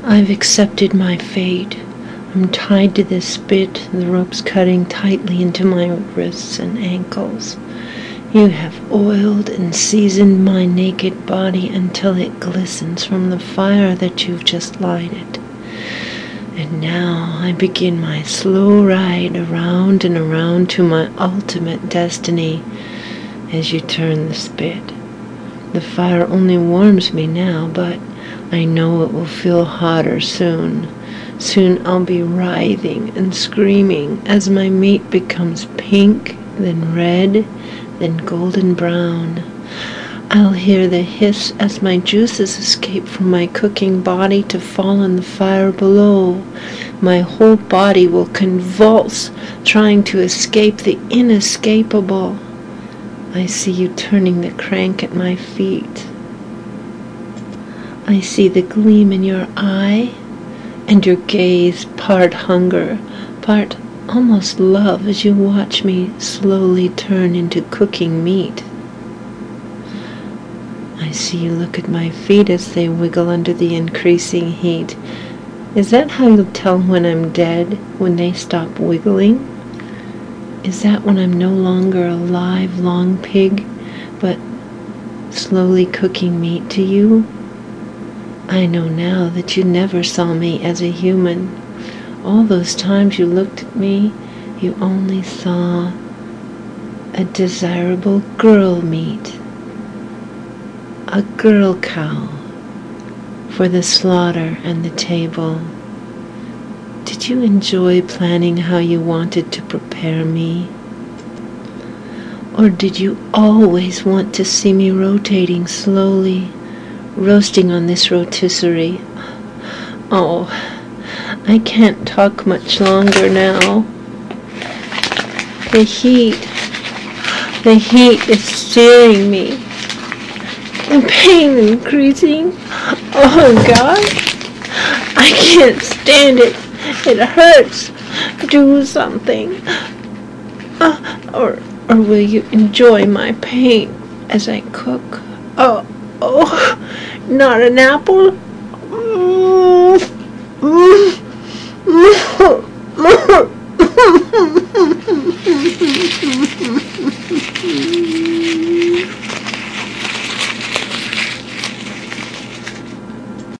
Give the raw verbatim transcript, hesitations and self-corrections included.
I've accepted my fate. I'm tied to this spit, the ropes cutting tightly into my wrists and ankles. You have oiled and seasoned my naked body until it glistens from the fire that you've just lighted. And now I begin my slow ride around and around to my ultimate destiny as you turn the spit. The fire only warms me now, but I know it will feel hotter soon. Soon I'll be writhing and screaming as my meat becomes pink, then red, then golden brown. I'll hear the hiss as my juices escape from my cooking body to fall in the fire below. My whole body will convulse, trying to escape the inescapable. I see you turning the crank at my feet. I see the gleam in your eye, and your gaze part hunger, part almost love as you watch me slowly turn into cooking meat. I see you look at my feet as they wiggle under the increasing heat. Is that how you'll tell when I'm dead, when they stop wiggling? Is that when I'm no longer a live, long pig, but slowly cooking meat to you? I know now that you never saw me as a human. All those times you looked at me, you only saw a desirable girl meat. A girl cow for the slaughter and the table. Did you enjoy planning how you wanted to prepare me? Or did you always want to see me rotating slowly, roasting on this rotisserie? Oh, I can't talk much longer now. The heat, the heat is searing me. The pain increasing. Oh God, I can't stand it. It hurts. Do something. Uh, or, or will you enjoy my pain as I cook? Oh, oh, not an apple. Mm, mm.